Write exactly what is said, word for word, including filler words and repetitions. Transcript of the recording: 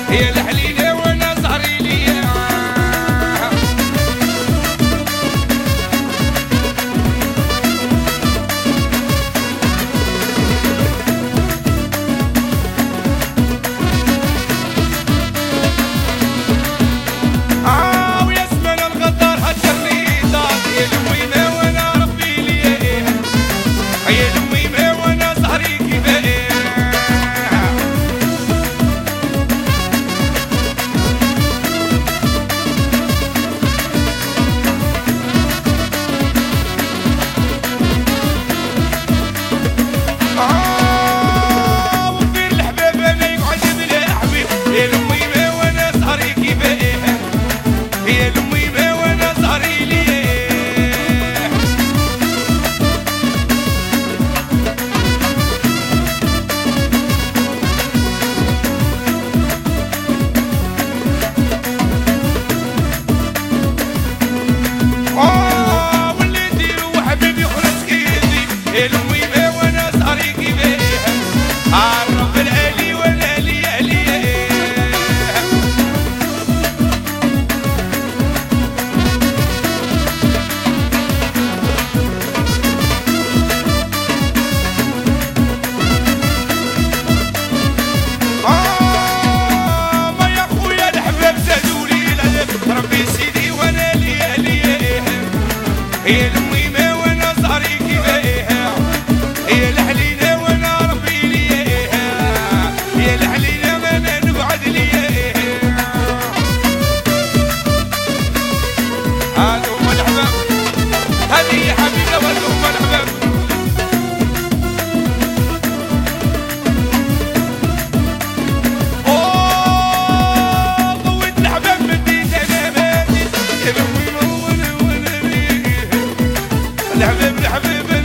هي الحليلة وانا زهري ليا. اه ويا زمان الغدار هجرني دار، هي المهمة وانا ربي ليا، هي المهمة وانا زهري كفاية. آه وفين الحباب انا يقعد بلا حبيب، هي المهمة وانا زهري كفاية، هي المهمة وانا زهري ليه. آه واللي نديرو وحبيبي يخرج كيدي، هي المهمة وانا زهري كفاية، آه الرب العالي والعالي عليه. آه ما يا خويا الحباب زادولي العذاب، ربي سيدي وانا ليا ليا، هي المهمة وانا زهري كفاية، هي الحليلة وانا ربي ليا، هي الحليلة وانا نقعد ليا. هادو هما الحباب، هذه هي حبيبة وهادو هما الحباب. أوه ضويت الحباب مديت أنا مادي، يا المهمة وانا وانا ليه، الحباب الحباب